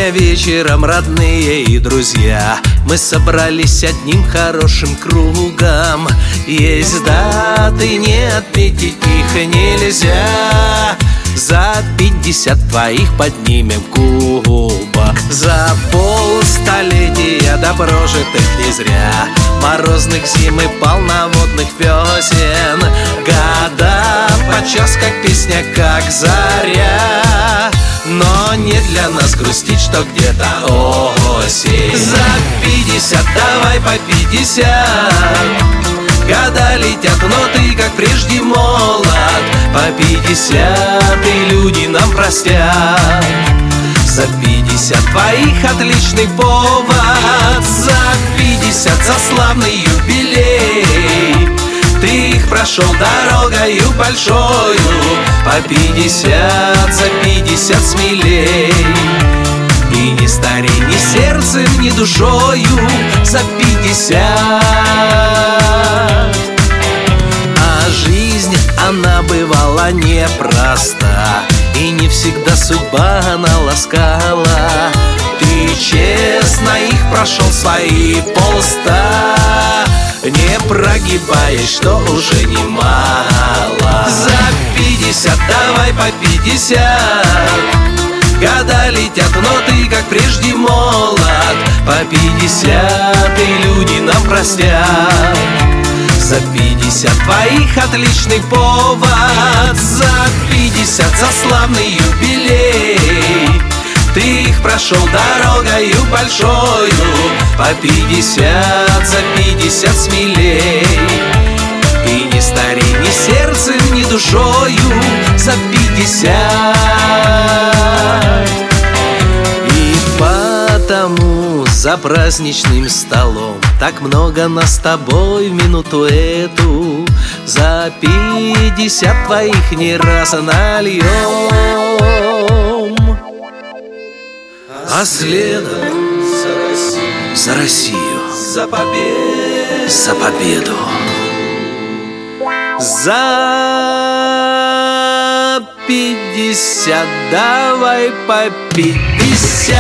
Сегодня вечером, родные и друзья, мы собрались одним хорошим кругом. Есть даты, не отметить их нельзя. За 50 твоих поднимем кубок. За полстолетия до прожитых не зря, морозных зим и полноводных весен. Года подчас как песня, как заря, но не для нас грустить, что где-то осень. За 50 давай по 50. Года летят, но ты, как прежде, молод. По 50 и люди нам простят. За 50 твоих отличный повод. За 50 за славный юбилей. Ты их прошел дорогою большою. По 50, за 50 смелей. И ни старей, ни сердцем, ни душою. За 50. А жизнь, она бывала непроста, и не всегда судьба она ласкала. Ты честно их прошел свои полста, не прогибаясь, что уже немало. За 50 давай по 50. Года летят, но ты, как прежде, молод. По 50 и люди нам простят. За 50 твоих отличный повод. За 50 за славный юбилей. Ты их прошел дорогою большою. По 50, за 50 смелей. И ни старей, ни сердцем, ни душою. За 50. И потому за праздничным столом так много нас с тобой в минуту эту. За 50 твоих не раз нальем. А следом за Россию, за победу, за победу. За 50 давай по 50.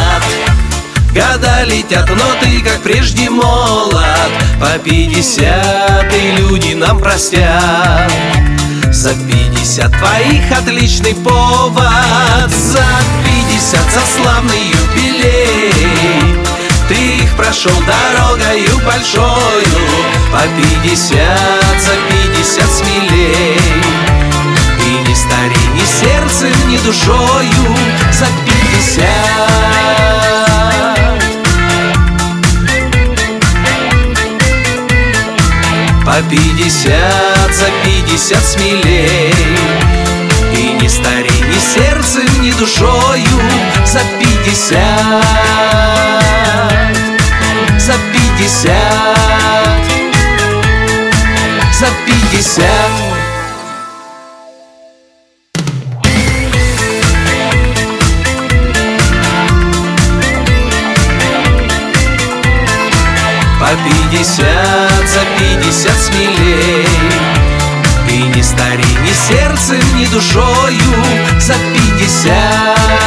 Года летят, но ты, как прежде, молод. По 50 и люди нам простят. За 50 твоих отличный повод. За 50 за славный юбилей. Ты их прошел дорогою большою. По 50, за 50 смелей. И ни старей, ни сердцем, ни душою. За 50. По 50, за 50 смелей. И ни старей, ни сердцем, ни душою. За 50. За 50. За 50. По 50, за 50 смелей. И ни старей, ни сердцем, ни душою. За 50.